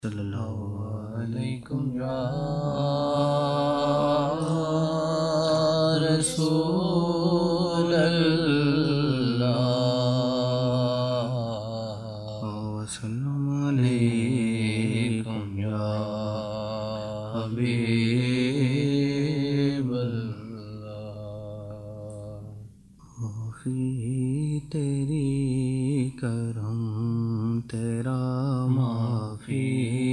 صلی اللہ علیکم یا رسول اللہ وسلم علیکم یا حبیب اللہ معافی تیری کرم تیرا معافی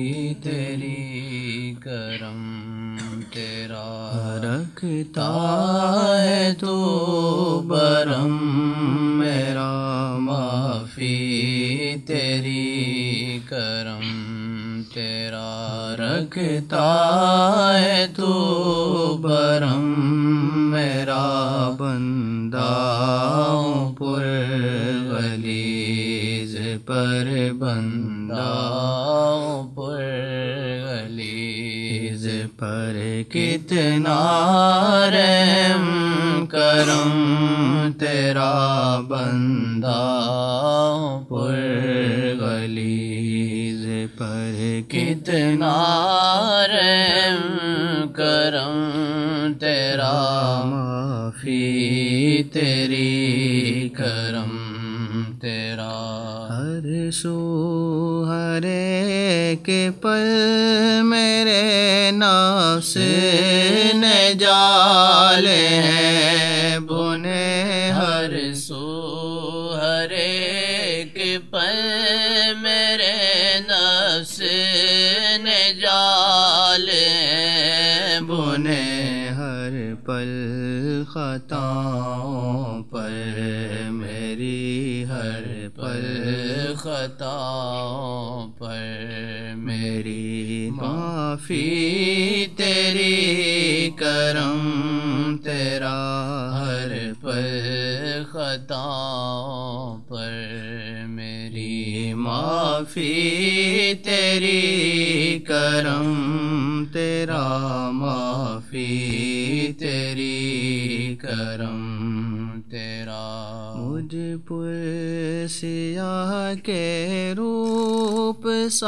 تیری کرم تیرا رکھتا ہے تو برم میرا معافی تیری کرم تیرا رکھتا ہے تو برم میرا بندہ پر غلیظ پر بندہ پر غلیظ پر کتنا رحم کرم تیرا بندہ پر غلیظ پر کتنا رحم کرم تیرا معافی تیری کرم تیرا ہر سو ہر ایک پل میرے نفس نے جالے ہیں بنے ہر سو ہر ایک پل میرے نفس نے جالے ہیں بنے ہر پل خطاؤں پر میری ہر پل خطاؤں پر میری معافی تیری کرم تیرا ہر پل خطاؤں پر میری معافی تیری کرم تیرا معافی تیری کرم تیرا مجھ پر سیاہ کے روپ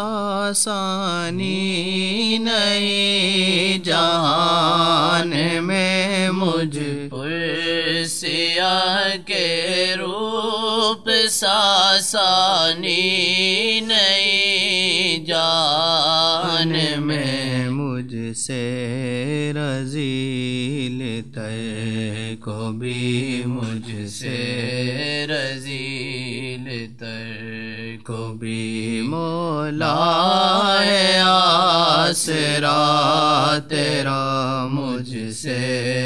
ساسانی نہیں جہان میں مجھ پر سیاہ کے روپ ساسانی نہیں جان میں مجھ سے رذیل تر کو بھی مجھ سے رذیل تر کو بھی مولا ہے آسرا تیرا مجھ سے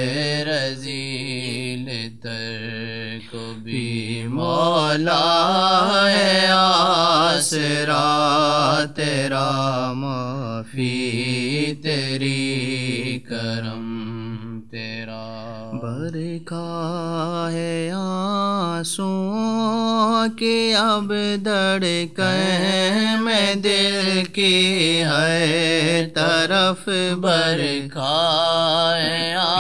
رذیل تر کو بھی مولا ہے آسرا تیرا معافی تیری کرم تیرا برکھا ہے آنسوں کی اب دھڑکن میں دل کی ہے طرف برکھا ہے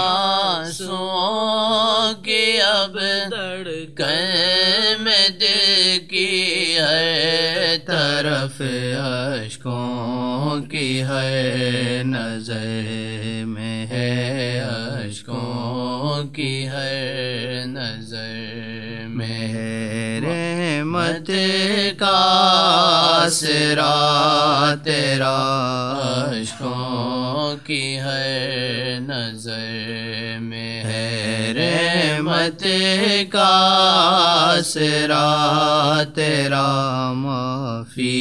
آنسوں کی اب دھڑکن میں دل کی ہے طرف اشکوں کی ہے نظر میں ہے اشکوں کی ہے نظر میں ہے رحمت کا آسرا تیرا اشکوں کی ہے نظر میں ہے رحمت کا آسرا تیرا معافی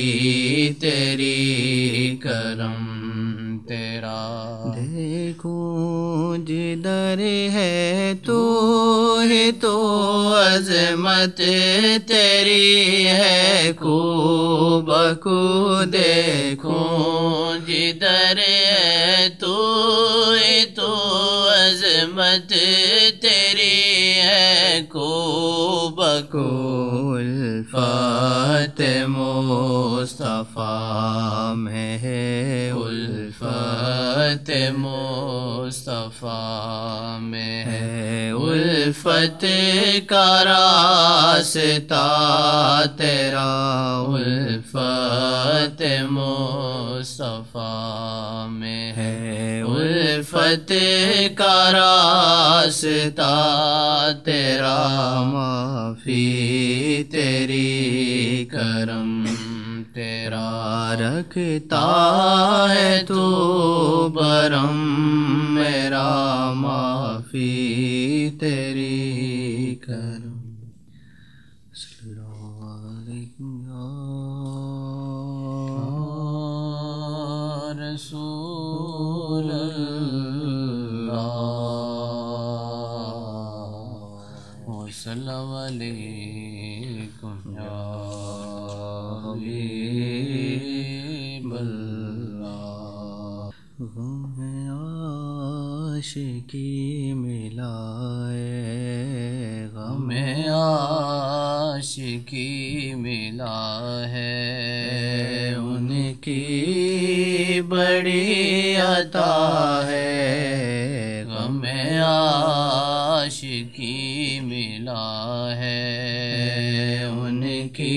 تیری کرم تیرا دیکھوں جدھر ہے تو ہی تو عظمت تیری ہے کو بکو دیکھوں جدھر ہے تو ہی تو عظمت تیری ہے کو بکو الفت مصطفیٰ میں ہے الفت مصطفیٰ میں ہے الفت کا راستہ تیرا الفت مصطفیٰ مصطفیٰ میں ہے الفت کا راستہ تیرا معافی تیری کرم تیرا رکھتا ہے تو برم میرا معافی تیری کرم صلی اللہ علیہ رسول اللہ وسلم علیکم یا حبیب اللہ غم عاشقی ملا ہے غم عاشقی ملا ہے ان کی بڑی عطا ہے غم عاشقی ملا ہے ان کی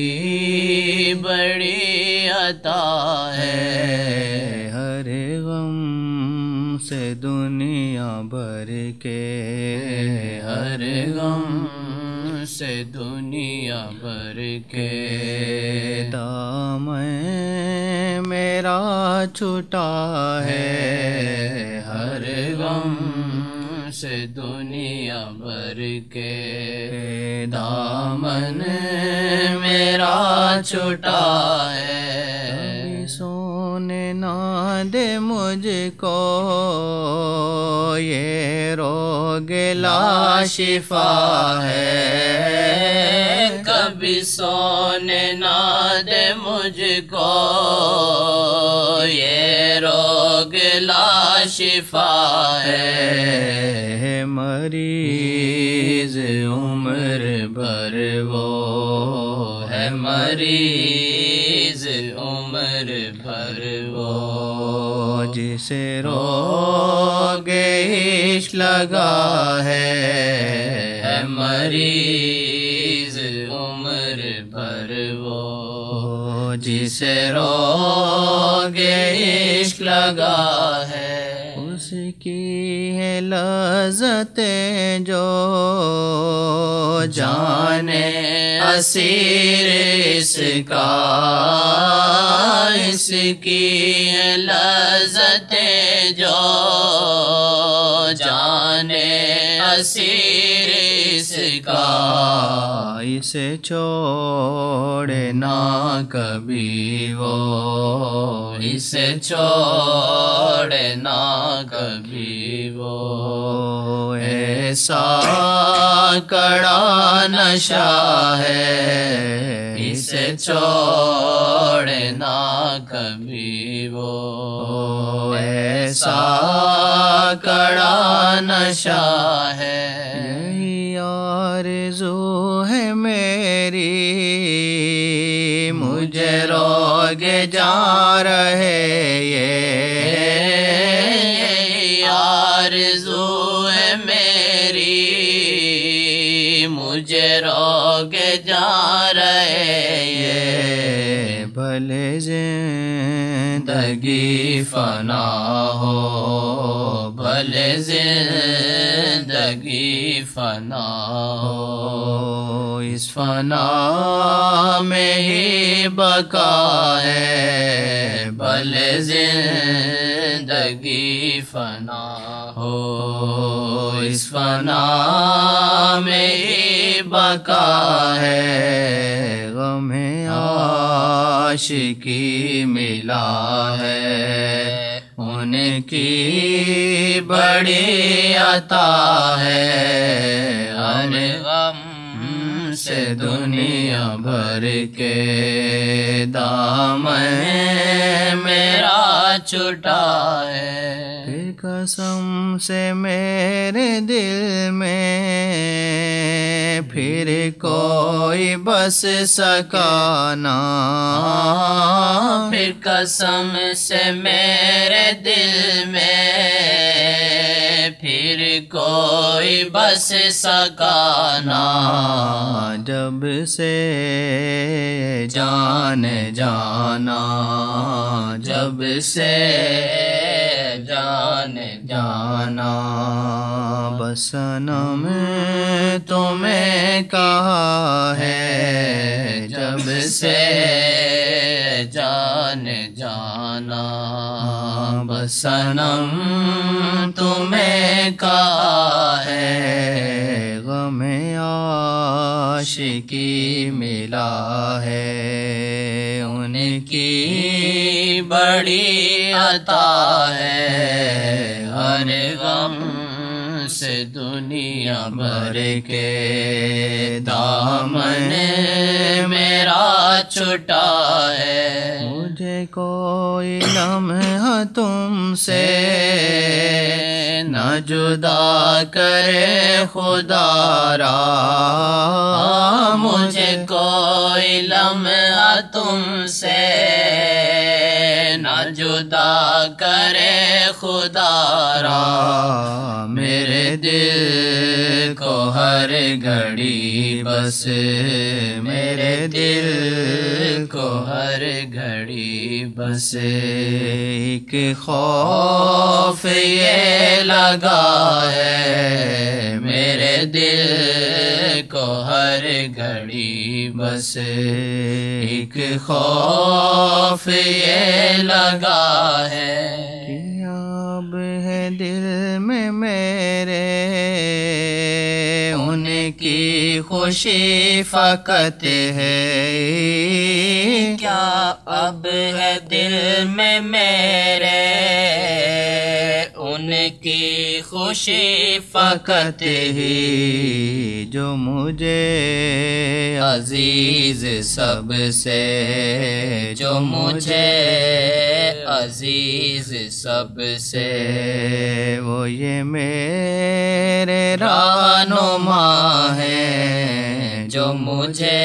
بڑی عطا ہے ہر غم سے دنیا بھر کے ہر غم سے دنیا بھر کے دامن میرا چھوٹا ہے ہر غم سے دنیا بھر کے دامن میرا چھوٹا ہے سونے نہ دے مجھ کو یہ روگ لا شفا ہے کبھی سونے نہ دے مجھ کو یہ روگ لا شفا ہے مریض عمر بھر وہ ہے مریض عمر بھر وہ جسے روگ عشق لگا ہے مریض عمر بھر وہ جسے روگ عشق لگا ہے اس کی ہے لذتیں جو جانے اسیر اس کا اس کی ہے لذتیں جو جانے اسیر اس کا اسے چھوڑنا کبھی وہ اسے چھوڑنا کبھی وہ ایسا کڑا نشہ ہے اسے چھوڑنا کبھی وہ ایسا کڑا نشہ ہے یہی آرزو ہے میری مجھے روگ جا رہے یہ آرزو ہے میری مجھے روگ جا رہے یہ بھلے زندگی فنا ہو بھلے زندگی فنا ہو اس فنا میں ہی بقا ہے بھلے زندگی فنا ہو اس فنا میں ہی بقا ہے غم عاشقی ملا ہے ان کی بڑی عطا ہے ہر غم سے دنیا بھر کے دامن میرا چھوٹا ہے پھر قسم سے میرے دل میں پھر کوئی بس سکا نہ پھر قسم سے میرے دل میں پھر کوئی بس سکا نہ، جب سے جان جانا، جب سے جان جانا، بس صنم تمہیں کہا ہے جب سے جان جانا، بس صنم تمہیں کہا ہے، غم عاشقی ملا ہے، ان کی بڑی عطا ہے، ہر غم سے دنیا بھر کے دامن میرا چھٹا ہے، مجھے کوئی لمحہ تم سے نہ جدا کرے خدا را، مجھے کوئی لمحہ تم سے نہ جدا کرے خدا را، میرے دل کو ہر گھڑی بس، میرے دل کو ہر گھڑی بس ایک خوف یہ لگا ہے، میرے دل کو ہر گھڑی بس ایک خوف یہ لگا ہے، کہ اب ہے دل میں میرے ان کی خوشی فقط ہے، کیا اب ہے دل میں میرے ان کی خوشی فقط ہی، جو مجھے عزیز سب سے، جو مجھے عزیز سب سے، وہ یہ میرے رہنما ہے، جو مجھے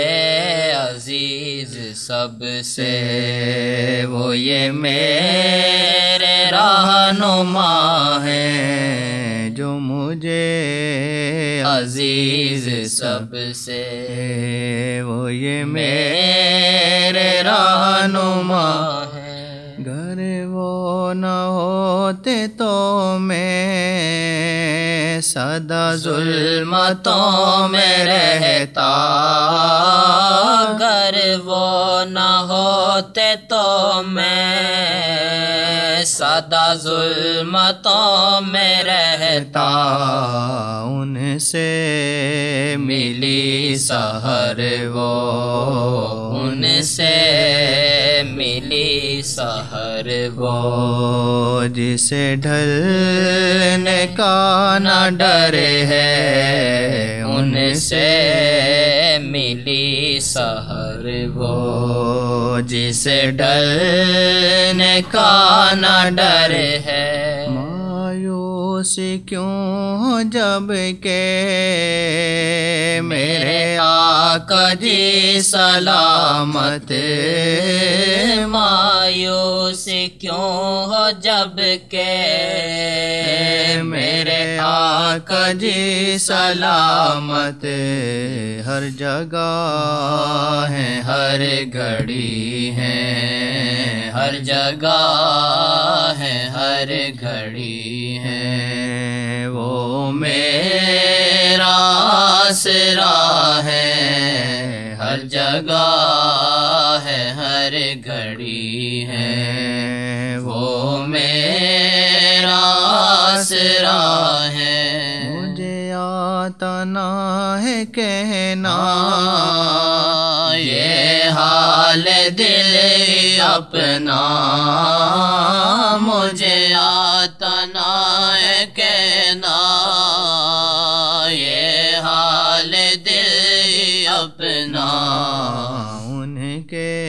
عزیز سب سے، وہ یہ میرے رہنما ہے، جو مجھے عزیز سب سے، وہ یہ میرے رہنما ہے، گر وہ نہ ہوتے تو میں سدا ظلمتوں میں رہتا، گر وہ نہ ہوتے تو میں سدا ظلمتوں میں رہتا، ان سے ملی سحر وہ، ان سے ملی سحر وہ، جسے ڈھلنے کا نہ ڈر ہے، ان سے ملی سحر وہ، جسے ڈھلنے کا نہ ڈر ہے، مایوسی کیوں جب کہ میرے آقا جی سلامت، مایوسی کیوں ہو جب کہ میرے آقا جی سلامت، ہر جگہ ہیں ہر گھڑی ہیں، ہر جگہ ہیں ہر گھڑی ہیں، وہ میرا آسرا ہے، ہر جگہ ہے ہر گھڑی ہے، وہ میرا آسرا ہے، مجھے آتا نہ ہے کہنا یہ حال دل اپنا، مجھے آتا نہ ہے کہنا یہ حال دل اپنا، ان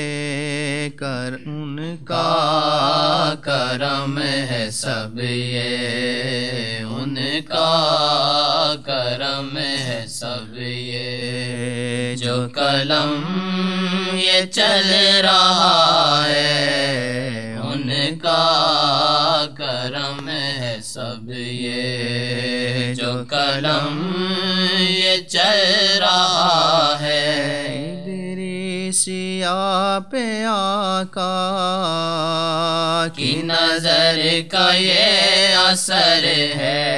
کا کرم ہے سب یہ، ان کا کرم ہے سب یہ، جو قلم یہ چل رہا ہے، ان کا کرم ہے سب یہ جو قلم یہ چل رہا ہے، ادریسیہ پہ آقا کی نظر کا یہ اثر ہے،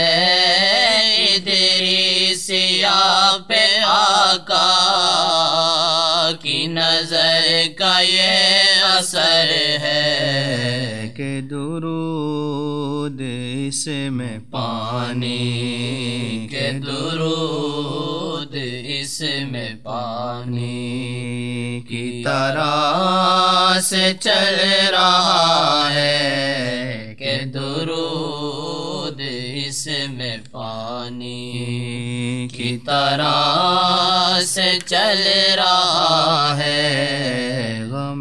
ادریسیہ پہ آقا کی نظر کا یہ اثر ہے، کہ درود اس میں پانی کے درود اس میں پانی کی طرح سے چل رہا ہے، کہ درود اس میں پانی کی طرح سے چل رہا ہے، غم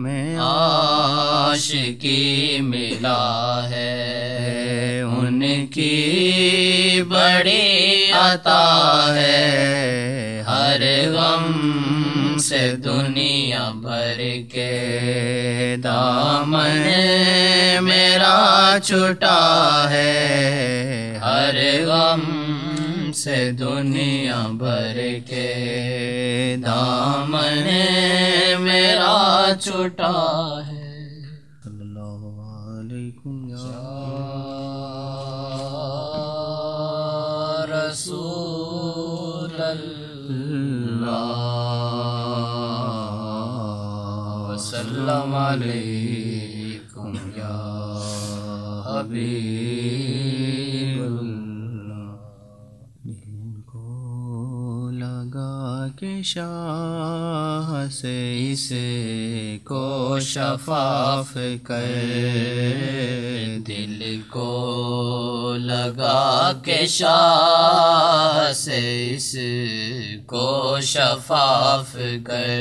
عاشقی ملا ہے، ان کی بڑی عطا ہے، ہر غم سے دنیا بھر کے دامن میرا چھٹا ہے، ہر غم سے دنیا بھر کے دامن میرا چھٹا ہے۔ صلی اللہ علیکم یا رسول اللہ، وسلم علیکم یا حبیب اللہ۔ جن کو لگا کہ شاہ سے اس کو شفاف کر، دل کو لگا کہ شاہ سے اس کو شفاف کر،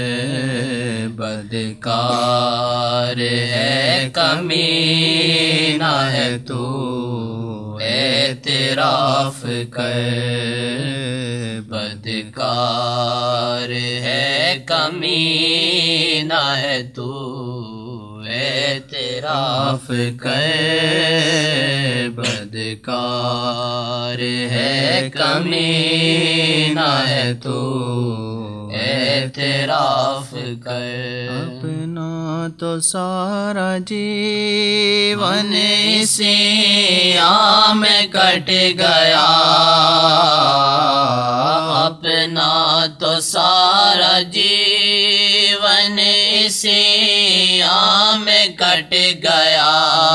بدکار ہے کمینہ ہے تو اعتراف کر، بدکار ہے کمینہ ہے تو اعتراف کر، بدکار ہے کمینہ ہے تو اعتراف کر، اپنا تو سارا جیون اسی عام کٹ گیا، اپنا تو سارا جیون اسی عام کٹ گیا،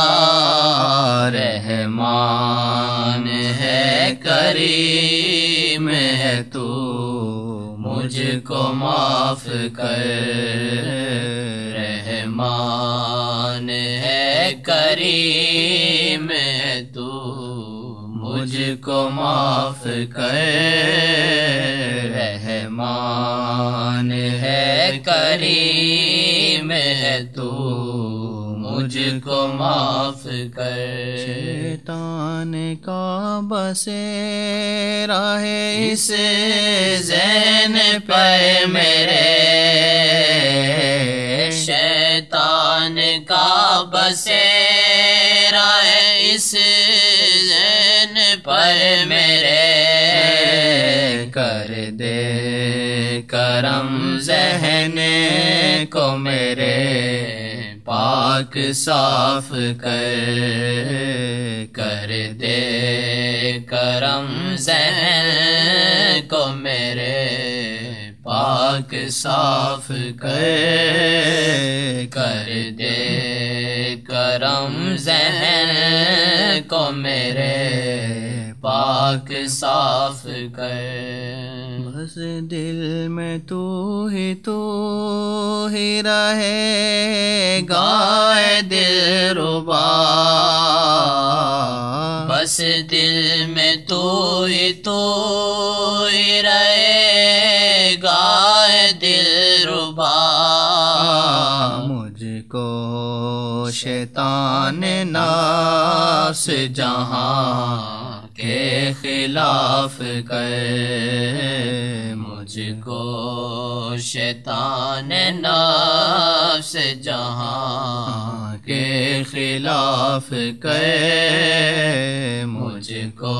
رحمان ہے کریم ہے تو مجھ کو معاف کر، رحمان ہے کریم ہے تو مجھ کو معاف کر، رحمان ہے کریم ہے تو مجھ کو معاف کر، شیطان کا بسیرا ہے اس ذہن پر میرے، شیطان کا بسیرا ہے اس ذہن پر میرے، کر دے کرم ذہن کو میرے پاک صاف کر دے کرم ذہن کو میرے پاک صاف کر دے کرم ذہن کو میرے پاک صاف کر، بس دل میں تو ہی رہے گائے دل ربا، بس دل میں تو ہی رہے گا دل ربا، مجھ کو شیطان نفس جہاں کے خلاف کر، مجھ کو شیطان نفس جہاں کے خلاف کرے، مجھ کو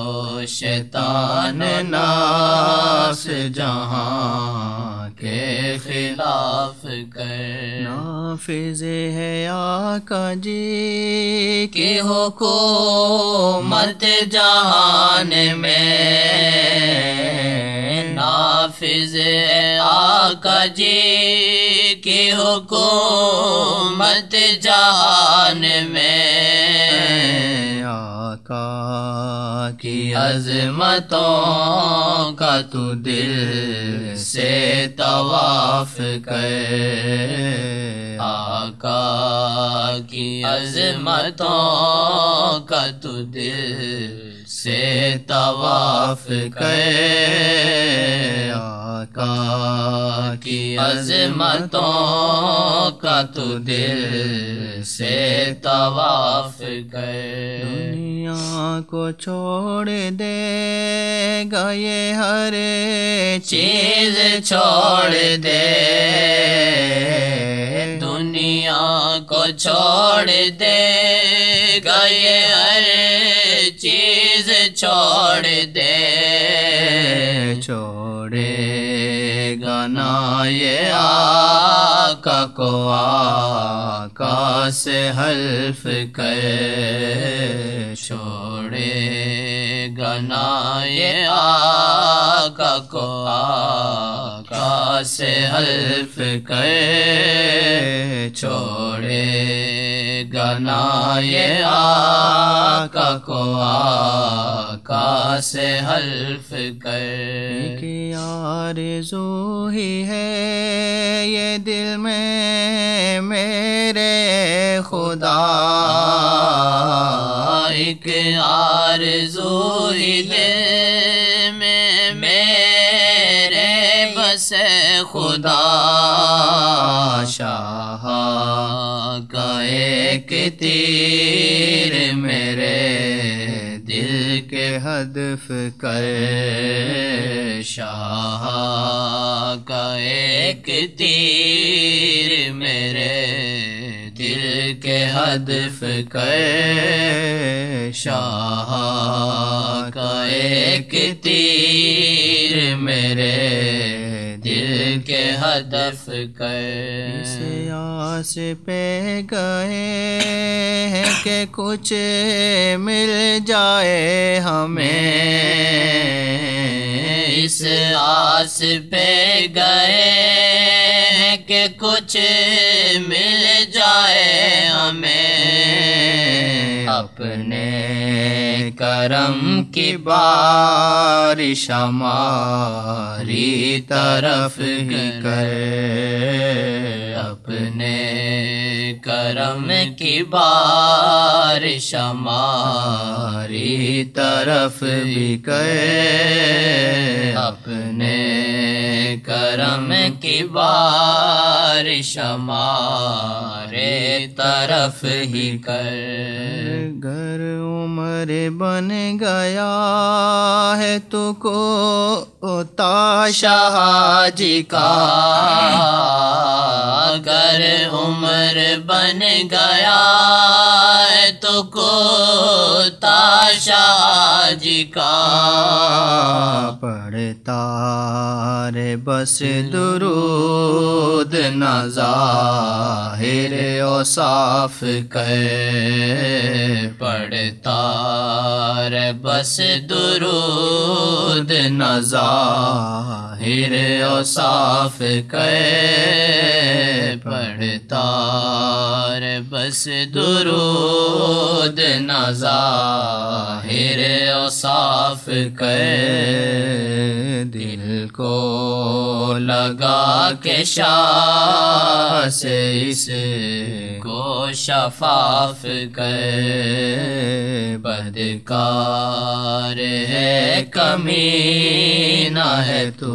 شیطان نفس جہاں کے خلاف کر، نافذ ہے آقا جی کی حکومت جہان میں، نافذ ہے آقا جی کی حکومت جہان میں، آقا کی عظمتوں کا تو دل سے طواف کر، آقا کی عظمتوں کا تو دل سے طواف کر، آقا کی عظمتوں کا تو دل سے طواف کر، دنیا کو چھوڑ دے گا یہ ہر چیز چھوڑ دے، دنیا کو چھوڑ دے گا یہ ہر چیز چھوڑ دے، چھوڑے گا نا یہ آقا کو آقا سے حلف کر، چھوڑے گا نا یہ آقا کو آقا سے حلف کر، چھوڑے گا نا یہ آقا کو آقا سے حلف کر، ایک آرزو ہی ہے یہ دل میں میرے خدا، ایک آرزو ہی دل میں میرے بس خدا، شاہ کا ایک تیر میرے دل کے ہدف کر، شاہ کا ایک تیر میرے دل کے ہدف کر، شاہ کا ایک تیر میرے دل کے ہدف کر، اس آس پہ گئے ہیں کہ کچھ مل جائے ہمیں، اس آس پہ گئے ہیں کہ کچھ مل جائے ہمیں، اپنے کرم کی بارش ہماری طرف ہی کر، اپنے کرم کی بارش ہماری طرف بھی کر، اپنے کرم کی بارش ہمارے طرف ہی کر، گر عمر بن گیا ہے تو کو شاہ جی کا، گر عمر بن گیا ہے تو کو شاہ جی کا، پڑھتا رے بس درود نہ ظاہر اوصاف کر، پڑھتا رے بس درود نہ ظاہر اوصاف کر، پڑھتا رے بس درود نہ ظاہر اوصاف کر، دل کو لگا کے شاہ سے اس کو شفاف کر، بدکار ہے کمینہ ہے تو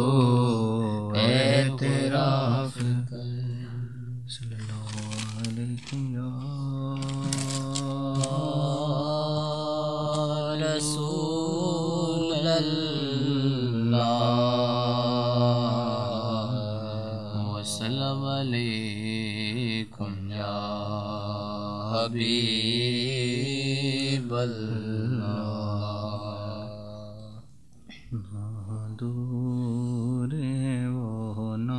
اعتراف کر، صلی اللہ علیکم یا رسول اللہ۔ حبیب اللہ نہ دور ہے وہ نہ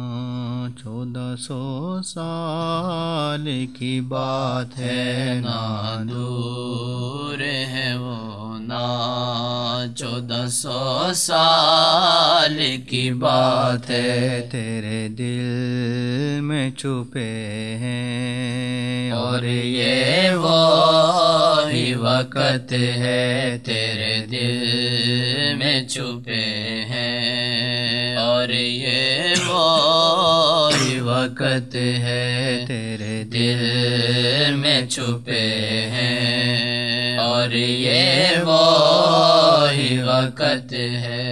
1400 سال کی بات ہے، نہ دور ہے وہ نہ 1400 سال کی بات ہے، تیرے دل میں چھپے ہیں اور یہ وہی وقت ہے تیرے دل میں چھپے ہیں، اور یہ وہی وقت ہے تیرے دل میں چھپے ہیں، اور یہ وہی وقت ہے۔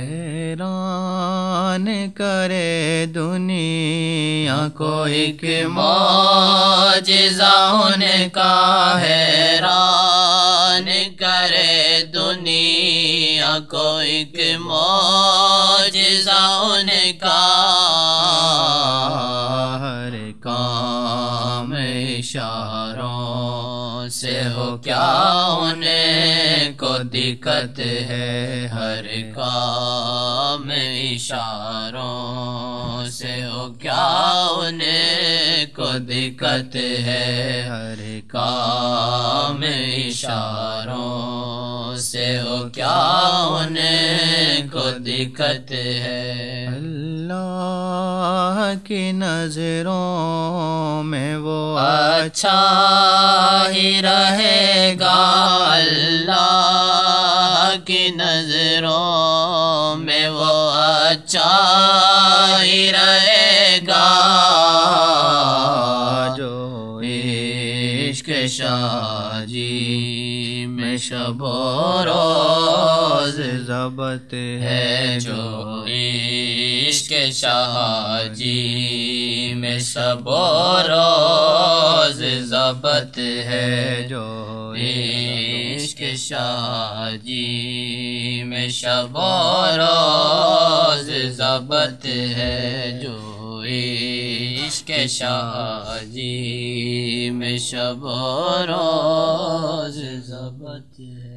حیران کرے دنیا کو ایک معجزہ ہونے کا، حیران کرے دنیا کو ایک معجزہ ہونے کا، ہر کام اشاروں سے ہو کیا ہونے کو دقت ہے، ہر کام اشاروں سے ہو کیا ہونے کو دقت ہے، ہر کام اشاروں سے ہو کیا ہونے کو دقت ہے۔ اللہ کی نظروں میں وہ اچھا ہی رہے گا، اللہ کی نظروں میں وہ اچھا ہی رہے گا، جو عشق شاہ جی میں شب و روز ضبط ہے، جو عشق شاہ جی میں شب و روز ضبط ہے، جو عشق شاہ جی میں شب و روز ضبط ہے، جو عشق شاہ جی میں شب و روز ضبط ہے۔